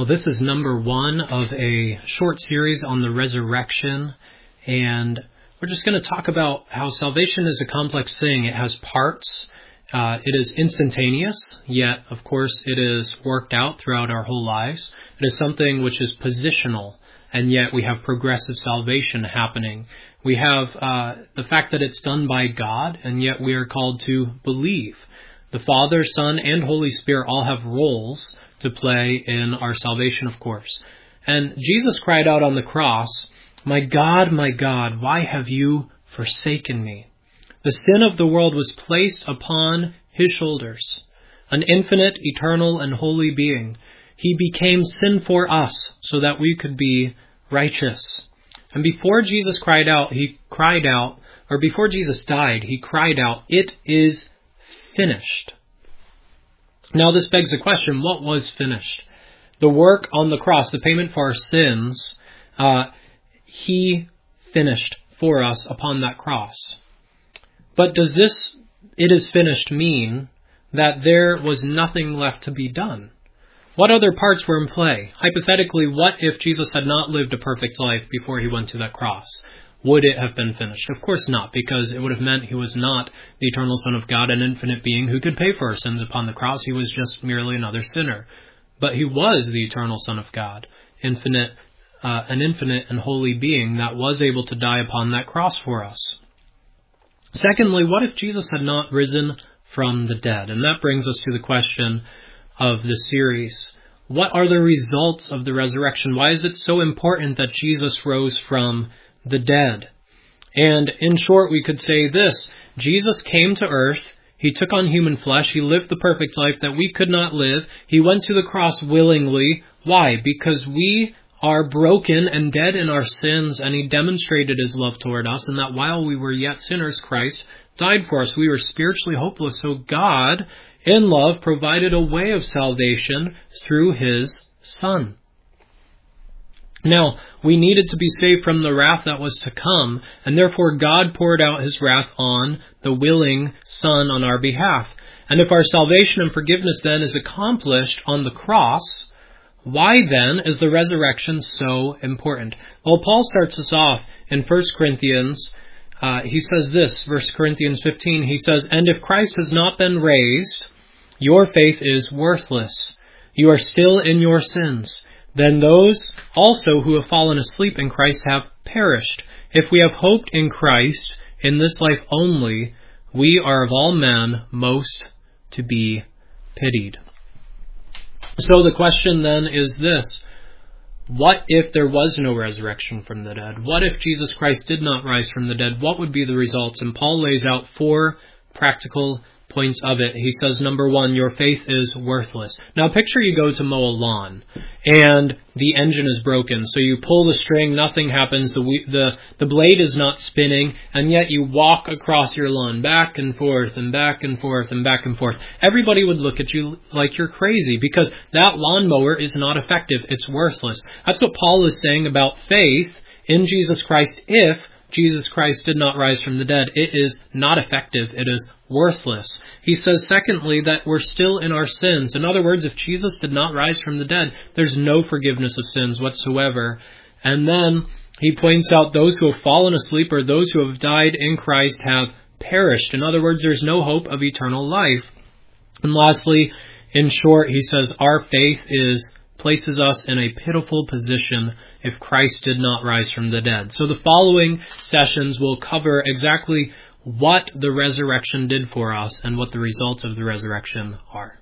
Well, this is number 1 of a short series on the resurrection, and we're just going to talk about how salvation is a complex thing. It has parts. It is instantaneous, yet, of course, it is worked out throughout our whole lives. It is something which is positional, and yet we have progressive salvation happening. We have the fact that it's done by God, and yet we are called to believe. The Father, Son, and Holy Spirit all have roles to play in our salvation, of course. And Jesus cried out on the cross, my God, why have you forsaken me?" The sin of the world was placed upon his shoulders. An infinite, eternal, and holy being. He became sin for us so that we could be righteous. And before Jesus before Jesus died, he cried out, "It is finished." Now this begs the question, what was finished? The work on the cross, the payment for our sins, he finished for us upon that cross. But does this, "it is finished," mean that there was nothing left to be done? What other parts were in play? Hypothetically, what if Jesus had not lived a perfect life before he went to that cross? Would it have been finished? Of course not, because it would have meant he was not the eternal Son of God, an infinite being who could pay for our sins upon the cross. He was just merely another sinner. But he was the eternal Son of God, an infinite and holy being that was able to die upon that cross for us. Secondly, what if Jesus had not risen from the dead? And that brings us to the question of the series. What are the results of the resurrection? Why is it so important that Jesus rose from the dead? And in short, we could say this: Jesus came to earth, he took on human flesh, he lived the perfect life that we could not live, he went to the cross willingly. Why? Because we are broken and dead in our sins, and he demonstrated his love toward us, and that while we were yet sinners, Christ died for us. We were spiritually hopeless, so God, in love, provided a way of salvation through his Son. Now, we needed to be saved from the wrath that was to come, and therefore God poured out his wrath on the willing Son on our behalf. And if our salvation and forgiveness then is accomplished on the cross, why then is the resurrection so important? Well, Paul starts us off in 1 Corinthians. He says this, 1 Corinthians 15, he says, "And if Christ has not been raised, your faith is worthless. You are still in your sins. Then those also who have fallen asleep in Christ have perished. If we have hoped in Christ in this life only, we are of all men most to be pitied." So the question then is this: what if there was no resurrection from the dead? What if Jesus Christ did not rise from the dead? What would be the results? And Paul lays out 4 practical points of it. He says, number 1, your faith is worthless. Now picture you go to mow a lawn and the engine is broken. So you pull the string, nothing happens, the blade is not spinning, and yet you walk across your lawn back and forth and back and forth and back and forth. Everybody would look at you like you're crazy because that lawnmower is not effective. It's worthless. That's what Paul is saying about faith in Jesus Christ. If Jesus Christ did not rise from the dead, it is not effective. It is worthless. He says, secondly, that we're still in our sins. In other words, if Jesus did not rise from the dead, there's no forgiveness of sins whatsoever. And then he points out those who have fallen asleep or those who have died in Christ have perished. In other words, there's no hope of eternal life. And lastly, in short, he says our faith places us in a pitiful position if Christ did not rise from the dead. So the following sessions will cover exactly what the resurrection did for us and what the results of the resurrection are.